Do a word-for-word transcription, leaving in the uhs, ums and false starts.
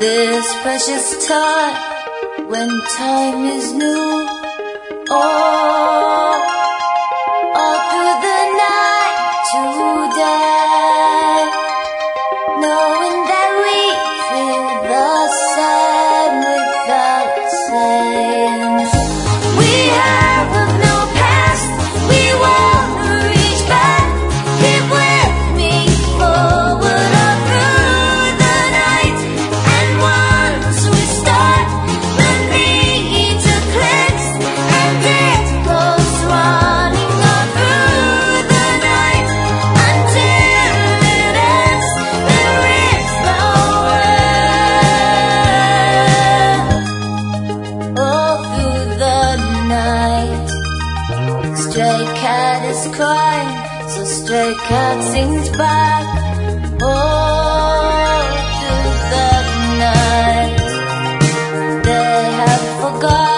this precious time when time is new. Oh, all through the night today, knowing that we feel the same without saying. We have no past, we won't reach back. Keep with me forward all through the night, and once we start, the need to cleanse, and it goes running all through the night until it ends. There is no end. All through the night, stray cat is crying, so stray cat sings back. All through the night, they have forgotten